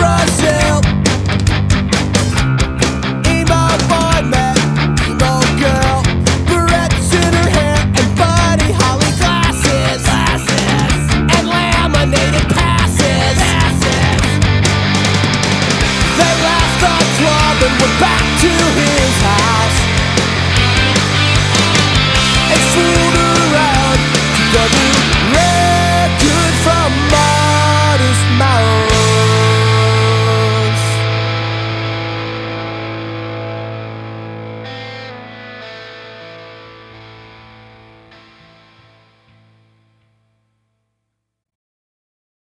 Brazil. Emo boy met emo girl, barrettes in her hair and Buddy Holly glasses, and laminated passes. They left the club and went back to his house and fooled around to